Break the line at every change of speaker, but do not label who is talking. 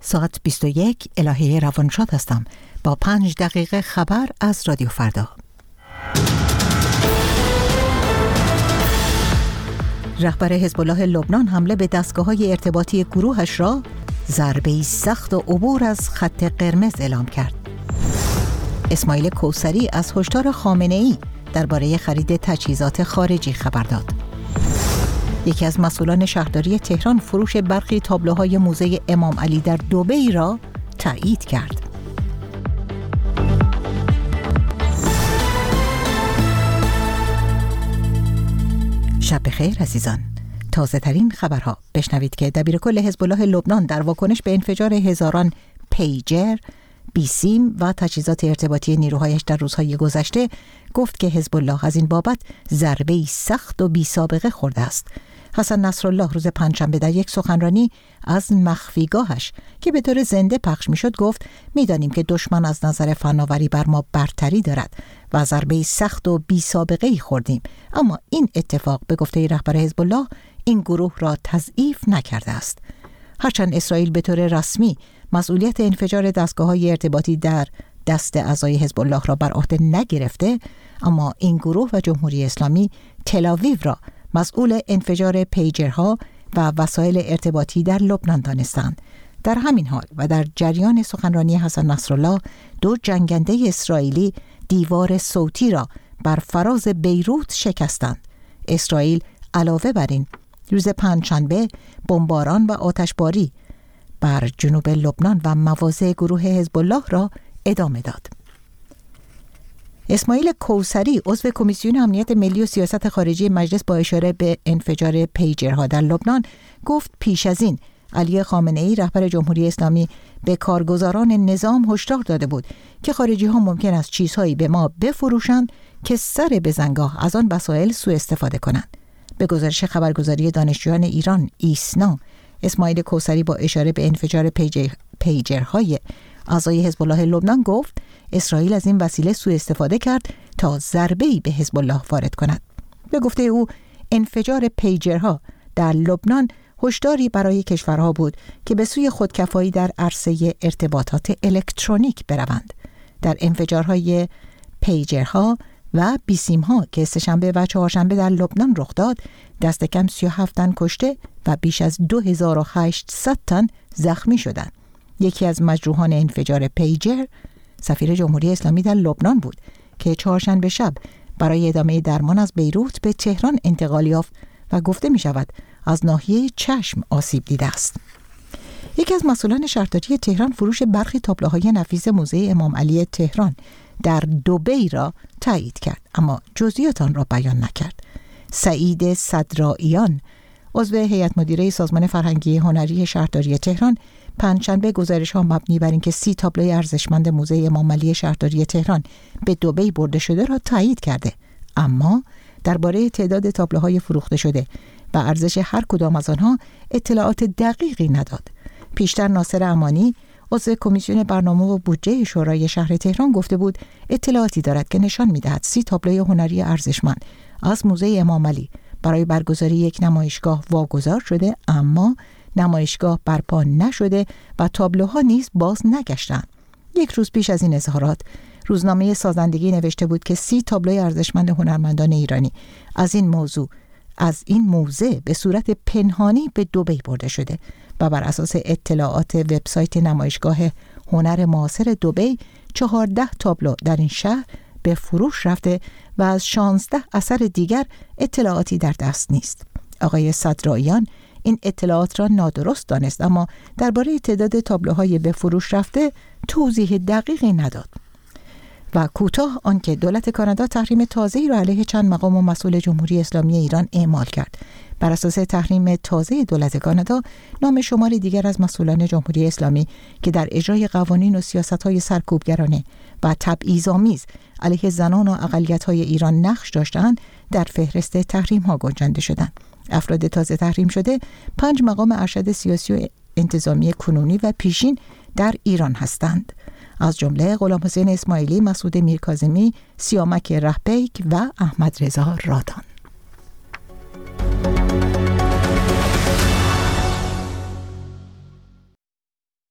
ساعت 21 الهه روانشاد هستم با 5 دقیقه خبر از رادیو فردا. رهبر حزب الله لبنان حمله به دستگاه‌های ارتباطی گروهش را ضربه‌ای سخت و عبور از خط قرمز اعلام کرد. اسماعیل کوثری از هشدار خامنه‌ای درباره خرید تجهیزات خارجی خبر داد. یکی از مسئولان شهرداری تهران فروش برخی تابلوهای موزه امام علی در دبی را تایید کرد. شب بخیر عزیزان. تازه ترین خبرها. بشنوید که دبیرکل حزب الله لبنان در واکنش به انفجار هزاران پیجر، بیسیم و تجهیزات ارتباطی نیروهایش در روزهای گذشته گفت که حزب الله از این بابت ضربه‌ای سخت و بی‌سابقه خورده است. حسن نصرالله روز پنجشنبه در یک سخنرانی از مخفیگاهش که به طور زنده پخش میشد گفت میدانیم که دشمن از نظر فناوری بر ما برتری دارد و ضربه‌ای سخت و بی‌سابقه‌ای خوردیم، اما این اتفاق به گفته رهبر حزب الله این گروه را تضعیف نکرده است. هرچند اسرائیل به طور رسمی مسئولیت انفجار دستگاه‌های ارتباطی در دست اعضای حزب الله را بر عهده نگرفته، اما این گروه و جمهوری اسلامی تل‌آویو را مسئول انفجار پیجرها و وسایل ارتباطی در لبنان دانستند. در همین حال و در جریان سخنرانی حسن نصرالله، 2 جنگنده اسرائیلی دیوار صوتی را بر فراز بیروت شکستند. اسرائیل علاوه بر این روز پنجشنبه بمباران و آتشباری بر جنوب لبنان و مواضع گروه حزب الله را ادامه داد. اسماعیل کوثری عضو کمیسیون امنیت ملی و سیاست خارجی مجلس با اشاره به انفجار پیجرها در لبنان گفت پیش از این علی خامنه‌ای رهبر جمهوری اسلامی به کارگزاران نظام هشدار داده بود که خارجی ها ممکن است چیزهایی به ما بفروشند که سر بزنگاه از آن وسایل سوء استفاده کنند. به گزارش خبرگزاری دانشجویان ایران ایسنا، اسماعیل کوثری با اشاره به انفجار پیجرهای اعضای حزب الله لبنان گفت اسرائیل از این وسیله سوء استفاده کرد تا ضربه‌ای به حزب الله وارد کند. به گفته او انفجار پیجرها در لبنان هشداری برای کشورها بود که به سوی خودکفایی در عرصه ارتباطات الکترونیک بروند. در انفجارهای پیجرها و بیسیم‌ها که سه‌شنبه و چهارشنبه در لبنان رخ داد، دست کم 37 تن کشته و بیش از 2800 تن زخمی شدند. یکی از مجروحان انفجار پیجر سفیر جمهوری اسلامی در لبنان بود که چهارشنبه شب برای ادامه درمان از بیروت به تهران انتقال یافت و گفته می شود از ناحیه چشم آسیب دیده است. یکی از مسئولان شهرداری تهران فروش برخی تابلوهای نفیس موزه امام علی تهران در دبی را تایید کرد، اما جزئیات آن را بیان نکرد. سعید صدراییان عضو هیئت مدیره سازمان فرهنگی هنری شهرداری تهران پنجشنبه گزارش‌ها مبنی بر اینکه 30 تابلوی ارزشمند موزه امام علی شهرداری تهران به دبی برده شده را تایید کرده، اما درباره تعداد تابلوهای فروخته شده و ارزش هر کدام از آنها اطلاعات دقیقی نداد. پیشتر ناصر امانی عضو کمیسیون برنامه و بودجه شورای شهر تهران گفته بود اطلاعاتی دارد که نشان می‌دهد 30 تابلوی هنری ارزشمند از موزه امام علی برای برگزاری یک نمایشگاه واگذار شده، اما نمایشگاه برپا نشده و تابلوها نیز باز نگشتند. یک روز پیش از این اظهارات روزنامه سازندگی نوشته بود که 30 تابلوی ارزشمند هنرمندان ایرانی از این موزه به صورت پنهانی به دبی برده شده و بر اساس اطلاعات وبسایت نمایشگاه هنر معاصر دبی 14 تابلو در این شهر به فروش رفته و از 16 اثر دیگر اطلاعاتی در دست نیست. آقای صدراییان این اطلاعات را نادرست دانست، اما درباره تعداد تابلوهای به فروش رفته توضیح دقیقی نداد. و کوتاه آنکه دولت کانادا تحریم تازه‌ای را علیه چند مقام و مسئول جمهوری اسلامی ایران اعمال کرد. بر اساس تحریم تازه دولت کانادا، نام شمار دیگر از مسئولان جمهوری اسلامی که در اجرای قوانین و سیاست‌های سرکوبگرانه و تبعیض‌آمیز علیه زنان و اقلیت‌های ایران نقش داشتند در فهرست تحریم‌ها گنجانده شدند. افراد تازه تحریم شده 5 مقام ارشد سیاسی و انتظامی کنونی و پیشین در ایران هستند، از جمله غلامحسین اسماعیلی، مسعود میرکاظمی، سیامک رهبیک و احمد رضا رادان.